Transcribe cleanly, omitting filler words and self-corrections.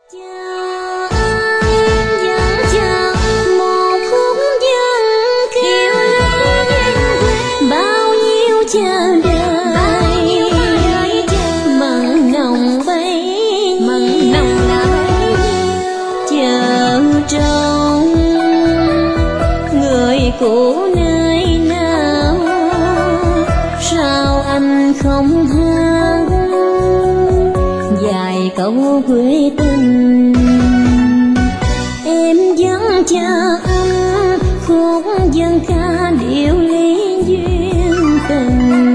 Của nơi nào sao anh không hát vài câu quê tình, em vẫn chờ anh khúc dân ca điệu ly duyên tình.